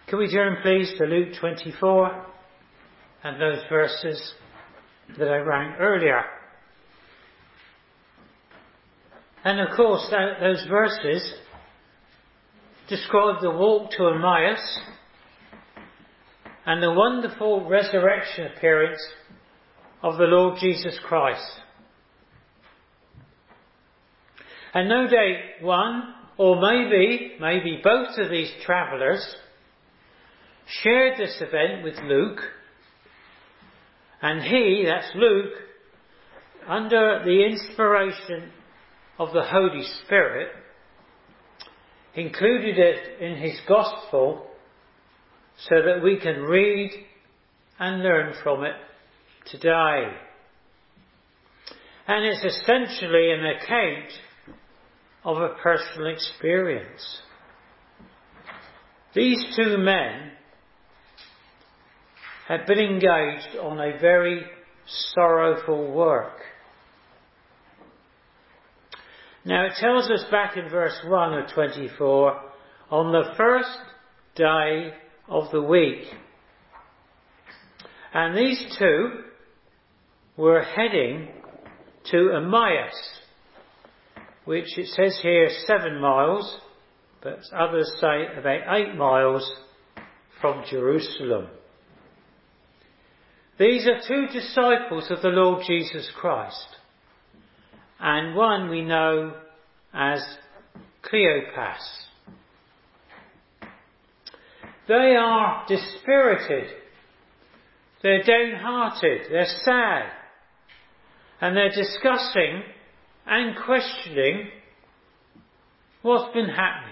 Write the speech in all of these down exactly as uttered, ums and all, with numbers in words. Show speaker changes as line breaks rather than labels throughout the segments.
Can we turn please to Luke twenty-four and those verses that I rang earlier. And of course that, those verses describe the walk to Emmaus and the wonderful resurrection appearance of the Lord Jesus Christ. And no doubt one, or maybe, maybe both of these travellers shared this event with Luke, and he, that's Luke, under the inspiration of the Holy Spirit, included it in his Gospel so that we can read and learn from it today. And it's essentially an account of a personal experience. These two men had been engaged on a very sorrowful work. Now it tells us back in verse one of twenty-four, on the first day of the week. And these two were heading to Emmaus, which it says here seven miles, but others say about eight miles from Jerusalem. These are two disciples of the Lord Jesus Christ, and one we know as Cleopas. They are dispirited, they're downhearted, they're sad, and they're discussing and questioning what's been happening.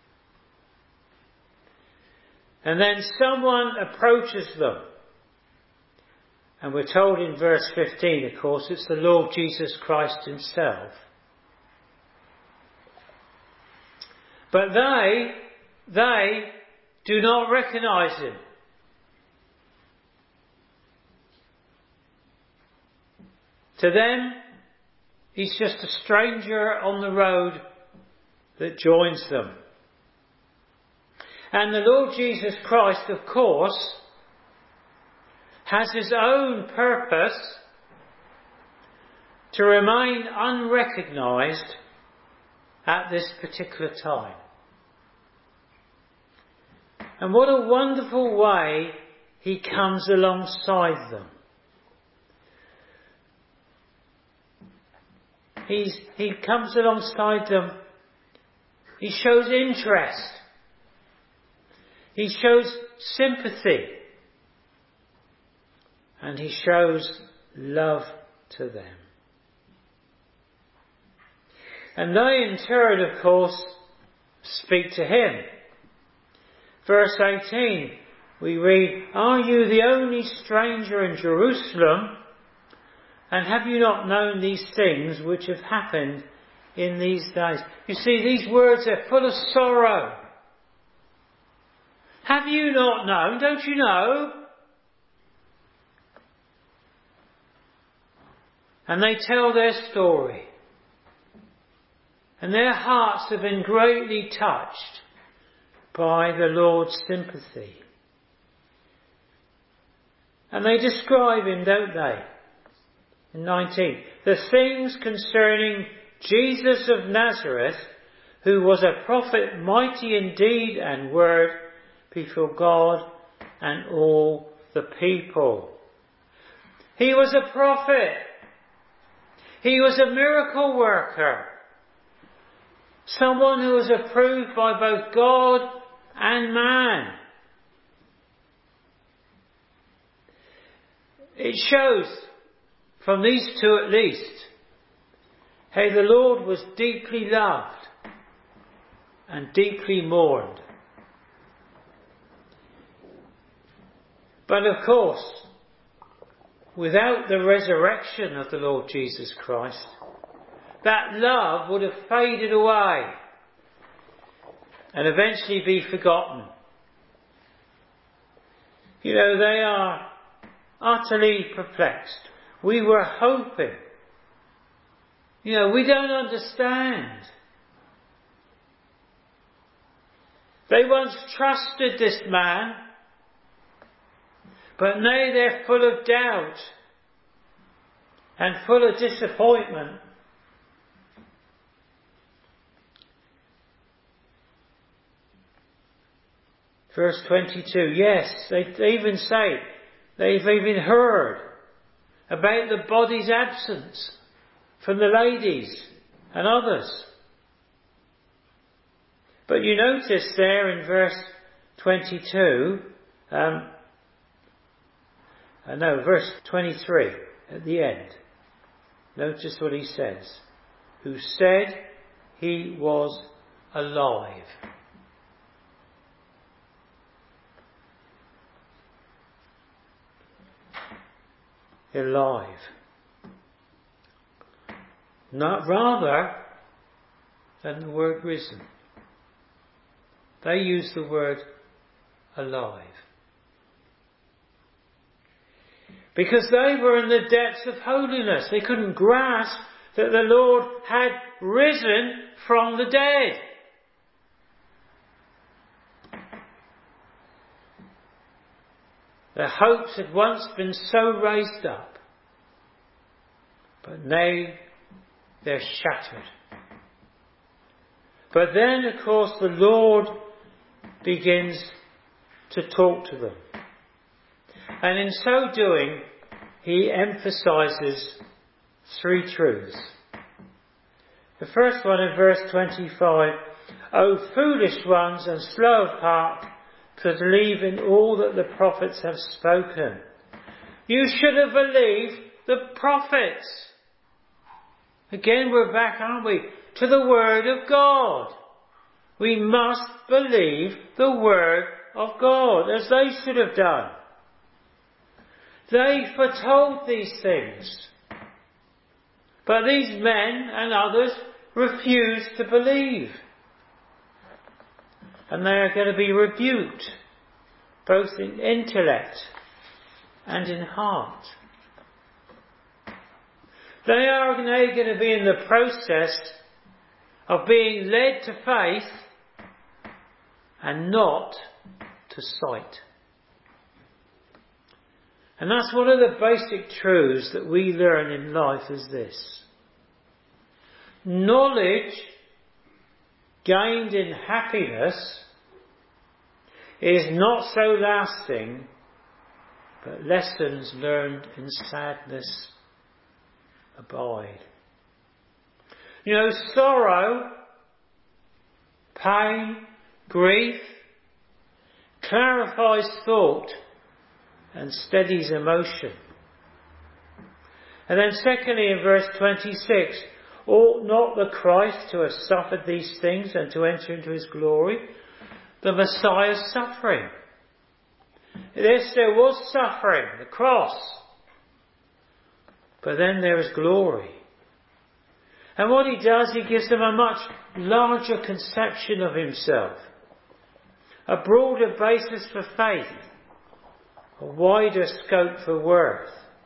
And then someone approaches them. And we're told in verse fifteen, of course, it's the Lord Jesus Christ himself. But they, they do not recognise him. To them, he's just a stranger on the road that joins them. And the Lord Jesus Christ, of course, has his own purpose to remain unrecognised at this particular time. And what a wonderful way he comes alongside them. He's, he comes alongside them. He shows interest. He shows sympathy. And he shows love to them. And they in turn, of course, speak to him. Verse eighteen, we read, "Are you the only stranger in Jerusalem? And have you not known these things which have happened in these days?" You see, these words are full of sorrow. Have you not known? Don't you know? And they tell their story. And their hearts have been greatly touched by the Lord's sympathy. And they describe him, don't they? In nineteen, the things concerning Jesus of Nazareth, who was a prophet mighty in deed and word before God and all the people. He was a prophet. He was a miracle worker. Someone who was approved by both God and man. It shows, from these two at least, how the Lord was deeply loved and deeply mourned. But of course, without the resurrection of the Lord Jesus Christ, that love would have faded away and eventually be forgotten. You know, they are utterly perplexed. We were hoping. You know, we don't understand. They once trusted this man, but now they're full of doubt and full of disappointment. Verse twenty-two, yes, they even say they've even heard about the body's absence from the ladies and others. But you notice there in verse twenty-two, um, uh, no, verse twenty-three at the end. Notice what he says. Who said he was alive. Alive. Not rather than the word risen. They use the word alive. Because they were in the depths of holiness. They couldn't grasp that the Lord had risen from the dead. Their hopes had once been so raised up, but now they're shattered. But then, of course, the Lord begins to talk to them. And in so doing, he emphasises three truths. The first one in verse twenty-five, O foolish ones and slow of heart, to believe in all that the prophets have spoken. You should have believed the prophets. Again, we're back, aren't we, to the Word of God. We must believe the Word of God, as they should have done. They foretold these things. But these men and others refused to believe. And they are going to be rebuked, both in intellect and in heart. They are now going to be in the process of being led to faith and not to sight. And that's one of the basic truths that we learn in life is this. Knowledge gained in happiness is not so lasting, but lessons learned in sadness abide. You know, sorrow, pain, grief clarifies thought and steadies emotion. And then secondly in verse twenty-six, ought not the Christ to have suffered these things and to enter into his glory? The Messiah's suffering. Yes, there was suffering, the cross. But then there is glory. And what he does, he gives them a much larger conception of himself. A broader basis for faith. A wider scope for worth.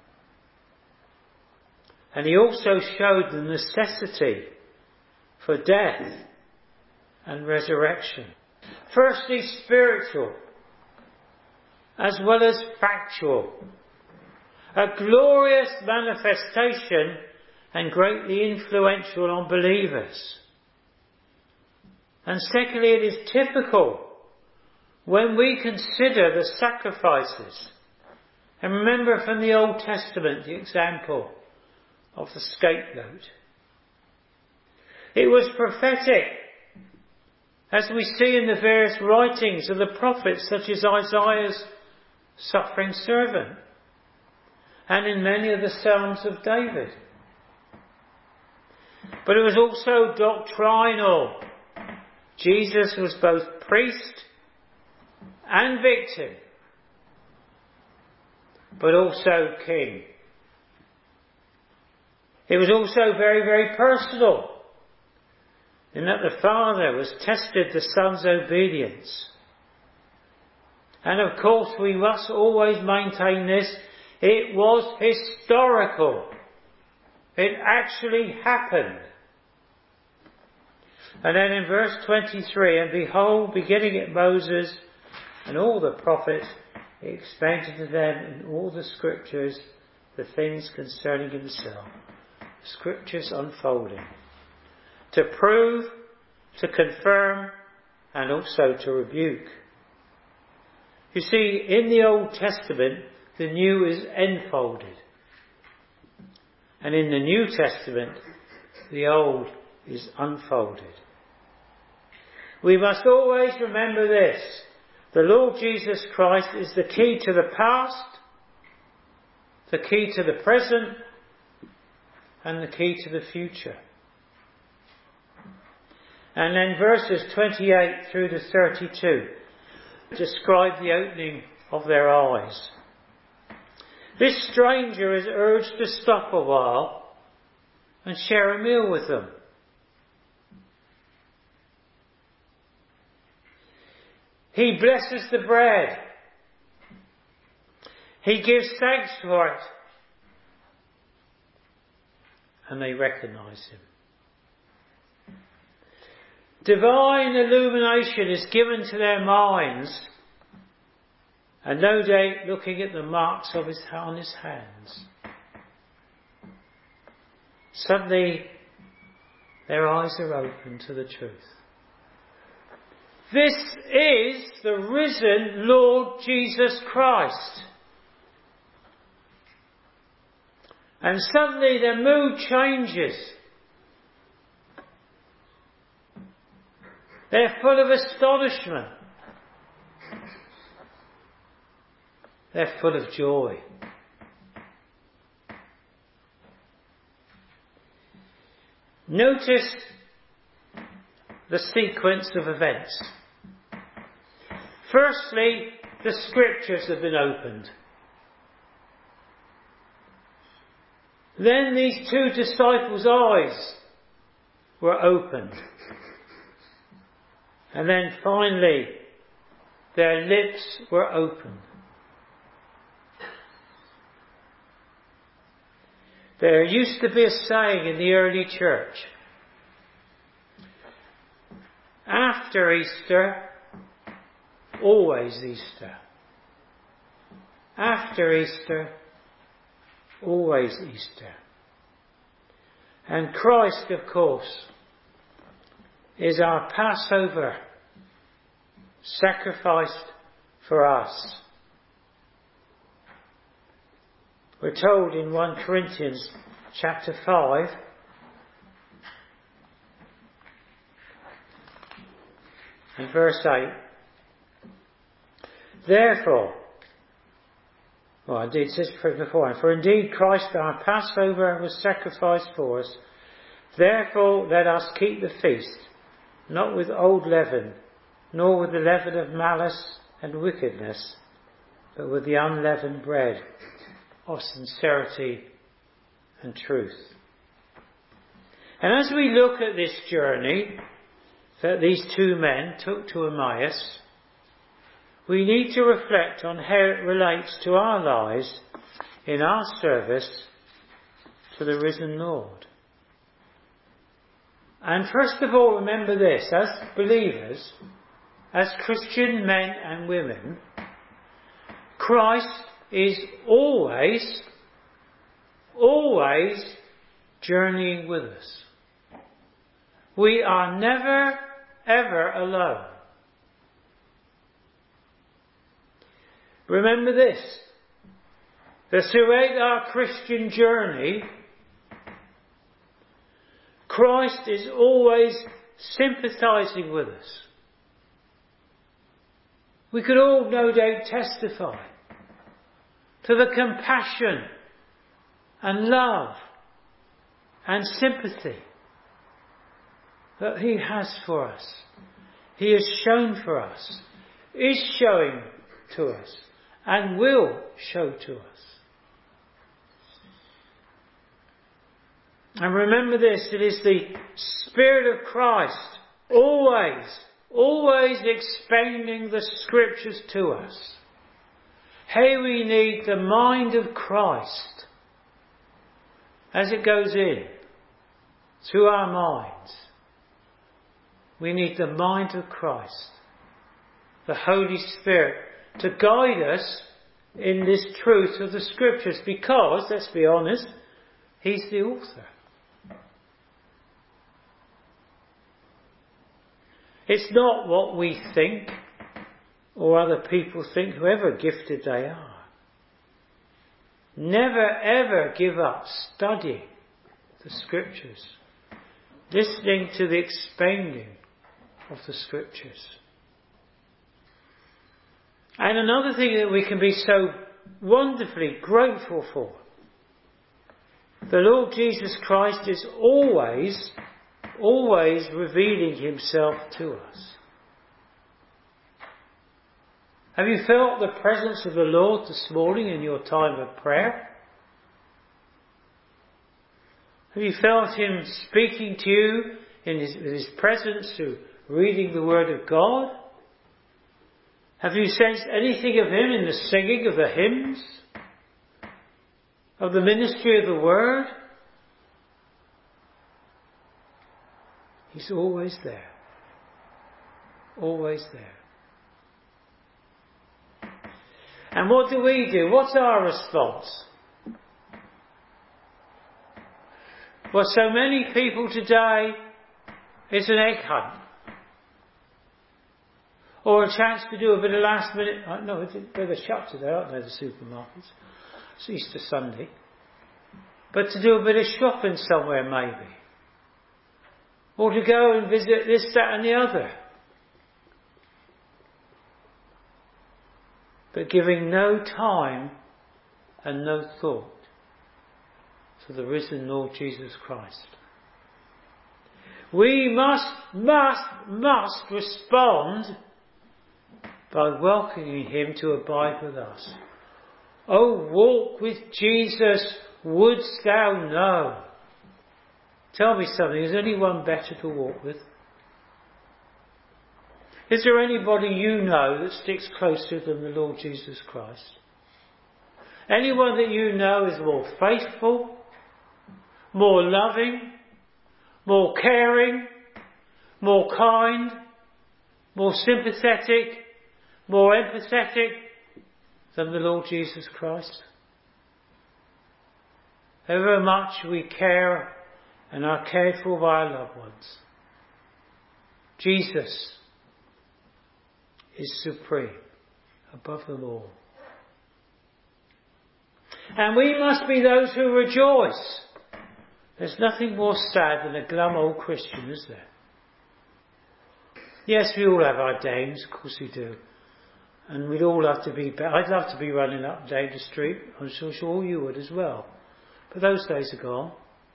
And he also showed the necessity for death and resurrection. Firstly, spiritual, as well as factual. A glorious manifestation and greatly influential on believers. And secondly, it is typical when we consider the sacrifices. And remember from the Old Testament the example of the scapegoat. It was prophetic, as we see in the various writings of the prophets, such as Isaiah's suffering servant, and in many of the Psalms of David. But it was also doctrinal. Jesus was both priest and victim, but also king. It was also very, very personal, in that the Father was tested the Son's obedience. And of course we must always maintain this, it was historical. It actually happened. And then in verse twenty-three, and behold, beginning at Moses and all the prophets, he explained to them in all the scriptures the things concerning himself. Scriptures unfolding. To prove, to confirm, and also to rebuke. You see, in the Old Testament, the new is enfolded. And in the New Testament, the old is unfolded. We must always remember this. The Lord Jesus Christ is the key to the past, the key to the present, and the key to the future. And then verses twenty-eight through to thirty-two describe the opening of their eyes. This stranger is urged to stop a while and share a meal with them. He blesses the bread. He gives thanks for it. And they recognize him. Divine illumination is given to their minds, and no doubt looking at the marks of his, on his hands. Suddenly, their eyes are open to the truth. This is the risen Lord Jesus Christ. And suddenly their mood changes. They're full of astonishment. They're full of joy. Notice the sequence of events. Firstly, the scriptures have been opened. Then these two disciples' eyes were opened. And then finally, their lips were opened. There used to be a saying in the early church. After Easter, always Easter. After Easter, always Easter. And Christ, of course, is our Passover, sacrificed for us. We're told in First Corinthians chapter five, and verse eight, therefore, well indeed it says before, for indeed Christ our Passover was sacrificed for us, therefore let us keep the feast, not with old leaven, nor with the leaven of malice and wickedness, but with the unleavened bread of sincerity and truth. And as we look at this journey that these two men took to Emmaus, we need to reflect on how it relates to our lives in our service to the risen Lord. And first of all, remember this, as believers, as Christian men and women, Christ is always, always journeying with us. We are never, ever alone. Remember this, that throughout our Christian journey, Christ is always sympathizing with us. We could all no doubt testify to the compassion and love and sympathy that He has for us. He has shown for us, is showing to us, and will show to us. And remember this, it is the Spirit of Christ always, always explaining the Scriptures to us. How we need the mind of Christ as it goes in through our minds We need the mind of Christ, the Holy Spirit, to guide us in this truth of the Scriptures, because, let's be honest, He's the author. It's not what we think or other people think, whoever gifted they are. Never ever give up studying the Scriptures, listening to the expounding of the Scriptures. And another thing that we can be so wonderfully grateful for, the Lord Jesus Christ is always, always revealing Himself to us. Have you felt the presence of the Lord this morning in your time of prayer? Have you felt Him speaking to you in His, in His presence through reading the Word of God? Have you sensed anything of Him in the singing of the hymns? Of the ministry of the Word? He's always there. Always there. And what do we do? What's our response? Well, so many people today, it's an egg hunt. Or a chance to do a bit of last minute... No, they're shut today, aren't they, the supermarkets? It's Easter Sunday. But to do a bit of shopping somewhere, maybe. Or to go and visit this, that and the other. But giving no time and no thought to the risen Lord Jesus Christ. We must, must, must respond by welcoming Him to abide with us. Oh, walk with Jesus, wouldst thou know? Tell me something, is anyone better to walk with? Is there anybody you know that sticks closer than the Lord Jesus Christ? Anyone that you know is more faithful, more loving, more caring, more kind, more sympathetic, more empathetic than the Lord Jesus Christ? However much we care and are cared for by our loved ones, Jesus is supreme, above them all. And we must be those who rejoice. There's nothing more sad than a glum old Christian, is there? Yes, we all have our days, of course we do. And we'd all love to be, I'd love to be running up David Street. I'm so sure you would as well. But those days are gone.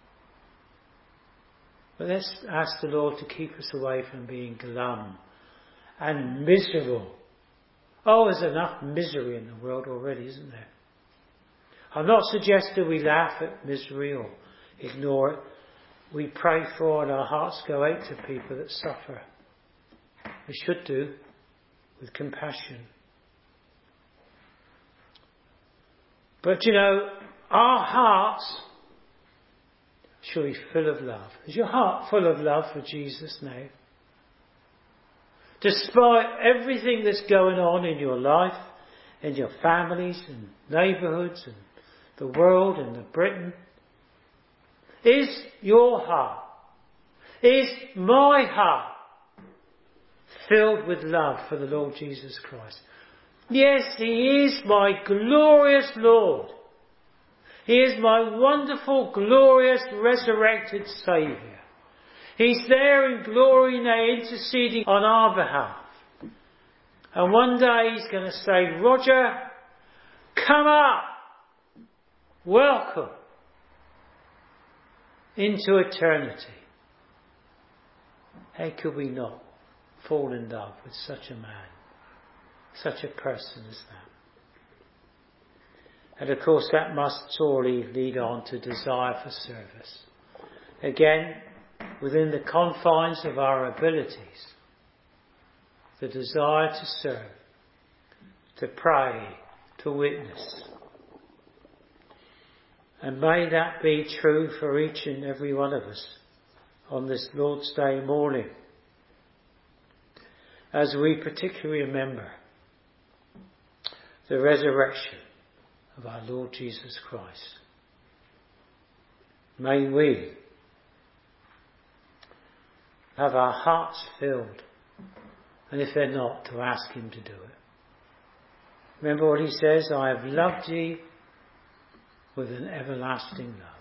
But let's ask the Lord to keep us away from being glum and miserable. Oh, there's enough misery in the world already, isn't there? I'm not suggesting we laugh at misery or ignore it. We pray for and our hearts go out to people that suffer. We should do, with compassion. But you know, our hearts should be full of love. Is your heart full of love for Jesus now? Despite everything that's going on in your life, in your families and neighbourhoods and the world and the Britain, is your heart, is my heart filled with love for the Lord Jesus Christ? Yes, He is my glorious Lord. He is my wonderful, glorious, resurrected Saviour. He's there in glory now, interceding on our behalf. And one day He's going to say, Roger, come up. Welcome into eternity. How could we not fall in love with such a man, such a person as that? And of course that must sorely lead on to desire for service. Again, within the confines of our abilities, the desire to serve, to pray, to witness. And may that be true for each and every one of us on this Lord's Day morning. as we particularly remember the resurrection of our Lord Jesus Christ. May we have our hearts filled, and if they're not, to ask him to do it. Remember what he says, I have loved ye with an everlasting love.